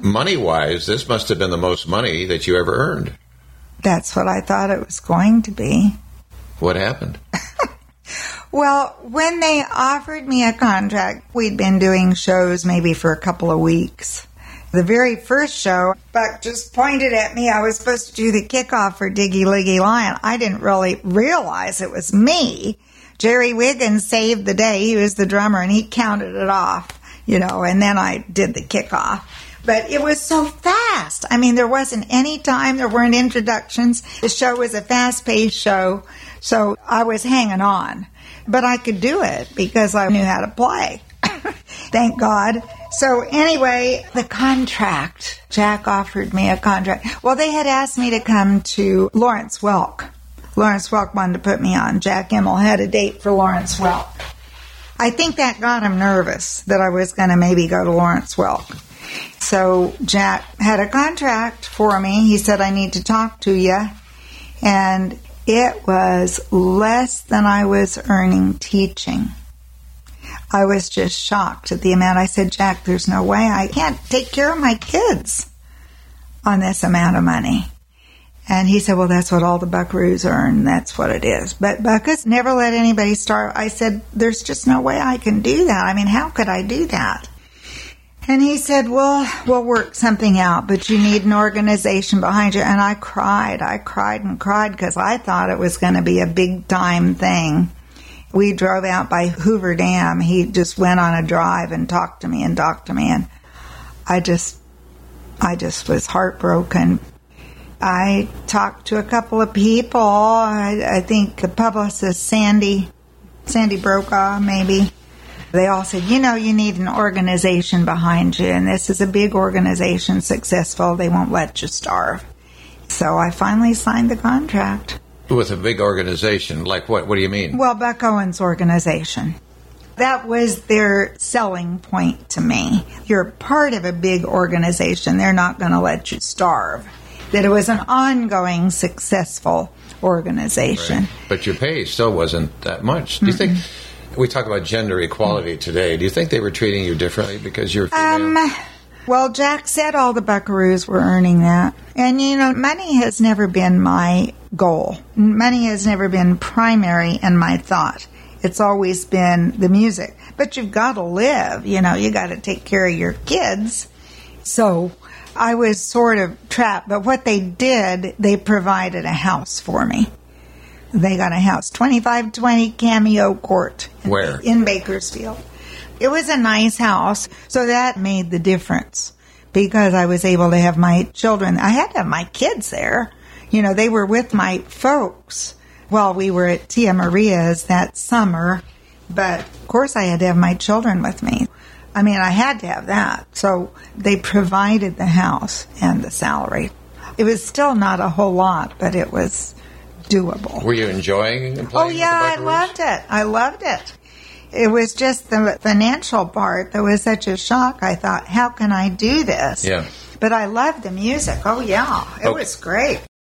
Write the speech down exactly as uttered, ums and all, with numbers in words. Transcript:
money-wise, this must have been the most money that you ever earned. That's what I thought it was going to be. What happened? Well, when they offered me a contract, we'd been doing shows maybe for a couple of weeks. The very first show, Buck just pointed at me. I was supposed to do the kickoff for Diggy Liggy Lion. I didn't really realize it was me. Jerry Wiggins saved the day. He was the drummer, and he counted it off, you know, and then I did the kickoff. But it was so fast. I mean, there wasn't any time. There weren't introductions. The show was a fast-paced show, so I was hanging on. But I could do it because I knew how to play. Thank God. So anyway, the contract. Jack offered me a contract. Well, they had asked me to come to Lawrence Welk. Lawrence Welk wanted to put me on. Jack Immel had a date for Lawrence Welk. I think that got him nervous that I was going to maybe go to Lawrence Welk. So Jack had a contract for me. He said, I need to talk to you. And it was less than I was earning teaching. I was just shocked at the amount. I said, Jack, there's no way. I can't take care of my kids on this amount of money. And he said, well, that's what all the buckaroos earn. That's what it is. But buckets never let anybody starve. I said, there's just no way I can do that. I mean, how could I do that? And he said, well, we'll work something out, but you need an organization behind you. And I cried. I cried and cried because I thought it was going to be a big-time thing. We drove out by Hoover Dam. He just went on a drive and talked to me and talked to me. And I just, I just was heartbroken. I talked to a couple of people. I, I think the publicist, Sandy, Sandy Brokaw, maybe. They all said, you know, you need an organization behind you, and this is a big organization, successful. They won't let you starve. So I finally signed the contract. With a big organization, like what? What do you mean? Well, Buck Owens' organization. That was their selling point to me. You're part of a big organization. They're not going to let you starve. That it was an ongoing, successful organization. Right. But your pay still wasn't that much. Do you mm-hmm. think... We talk about gender equality today. Do you think they were treating you differently because you're female? Um, well, Jack said all the buckaroos were earning that. And, you know, money has never been my goal. Money has never been primary in my thought. It's always been the music. But you've got to live. You know, you got to take care of your kids. So I was sort of trapped. But what they did, they provided a house for me. They got a house, twenty-five twenty Cameo Court. In, Where? In Bakersfield. It was a nice house, so that made the difference because I was able to have my children. I had to have my kids there. You know, they were with my folks while we were at Tia Maria's that summer, but of course I had to have my children with me. I mean, I had to have that. So they provided the house and the salary. It was still not a whole lot, but it was doable. Were you enjoying playing? Oh, yeah, I loved it. I loved it. It was just the financial part that was such a shock. I thought, how can I do this? Yeah. But I loved the music. Oh, yeah. It okay. was great.